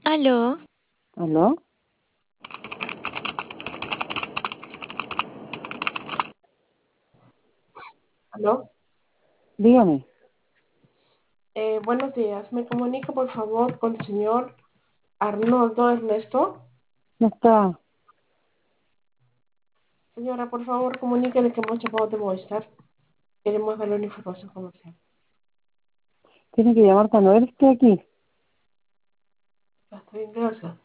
¿Aló? ¿Aló? ¿Aló? Dígame. Buenos días. ¿Me comunica, por favor, con el señor Arnoldo Ernesto? No está. Señora, por favor, comuníquele que hemos llamado de Movistar. Queremos darle una información comercial. Tiene que llamar cuando él esté aquí. Ya está bien, gracias.